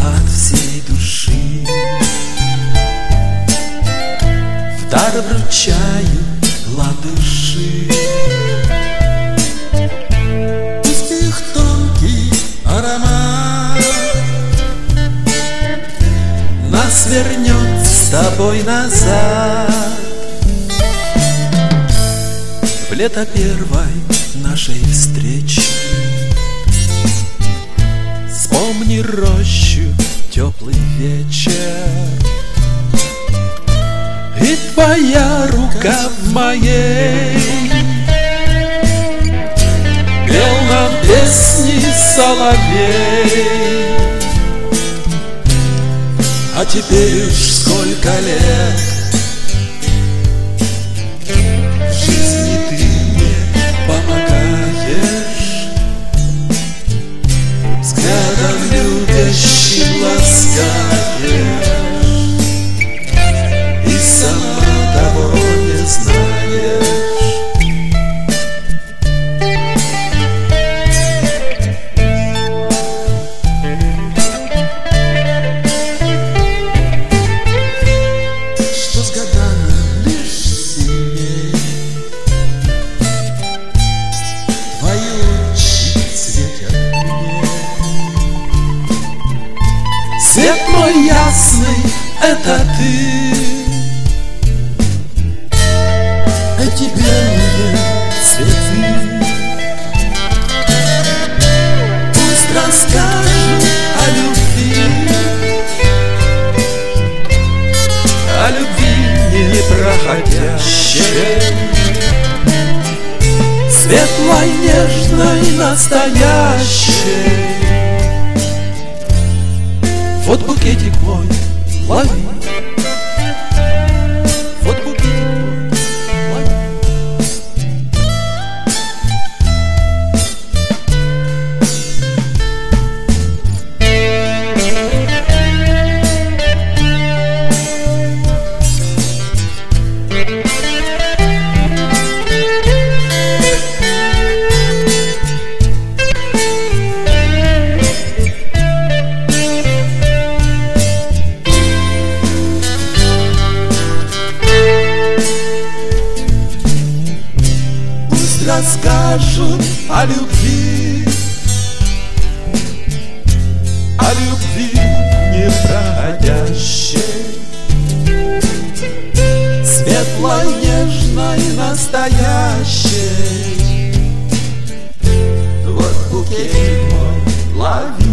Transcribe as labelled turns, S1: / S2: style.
S1: от всей души. В дар вручаю латыши. Пусть их тонкий аромат нас вернет с тобой назад в лето первой нашей встречи. Вспомни рощу, теплый вечер, и твоя рука в моей. Пел нам песни соловей. А теперь уж сколько лет в жизни ты мне помогаешь, взглядом любящим ласкаешь, и сама того не знаешь. Что с годами лишь сильней твои очи светят мне. Свет мой ясный — это ты. Эти белые цветы пусть расскажут о любви, о любви непроходящей, светлой, нежной, настоящей. Вот букетик мой, лови. Вот букетик мой, лови. Расскажут о любви непроходящей, светлой, нежной, настоящей. Вот букетик мой, лови.